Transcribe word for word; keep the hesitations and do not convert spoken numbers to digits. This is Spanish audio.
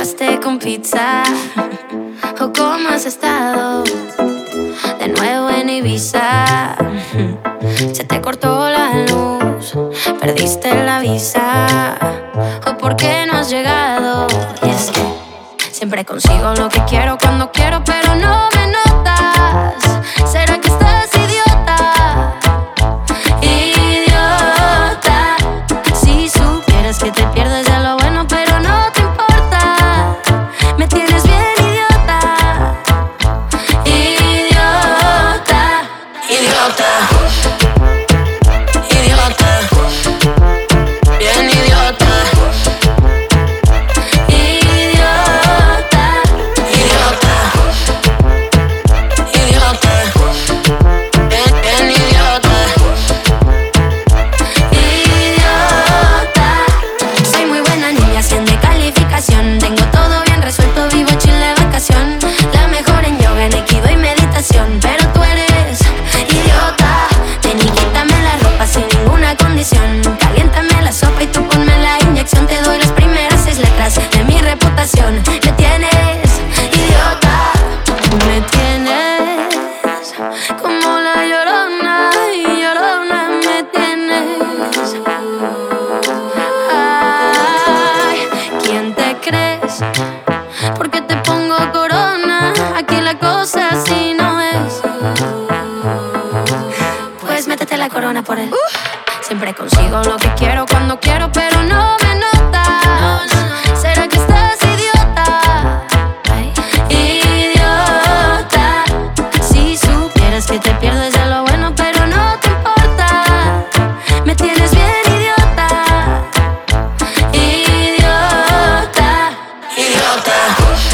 llegaste con pizza? ¿O cómo has estado? De nuevo en Ibiza. Se te cortó la luz, perdiste la visa. ¿O por qué no has llegado? Y es que siempre consigo lo que quiero cuando quiero, pero no me notas. ¿Será que estás idiota? Idiota. Si supieras que te pierdes de lo bueno, pero no te importa. Me tienes bien idiota. Idiota. Idiota. Idiota. Bien idiota. Idiota. Idiota. Idiota. Bien, bien idiota. Idiota. Soy muy buena niña, cien de calificación. Tengo todo bien resuelto, vivo chill de vacación. La mejor en yoga, en aikido y meditación. Pero tú eres idiota. Ven y quítame la ropa sin ninguna condición. Caliéntame la sopa y tú ponme la inyección. Te doy las primeras seis letras de mi reputación. Me tienes idiota. Me tienes como la llorona, y llorona me tienes. Ay, ¿quién te crees? ¿Por qué te pongo corona? Aquí la cosa así no es. Pues métete la corona por él. Siempre consigo lo que quiero cuando quiero, pero no me notas. ¿Será que estás idiota? Idiota. Si supieras que te pierdes de lo bueno, pero no te importa. Me tienes bien idiota. Idiota. Idiota.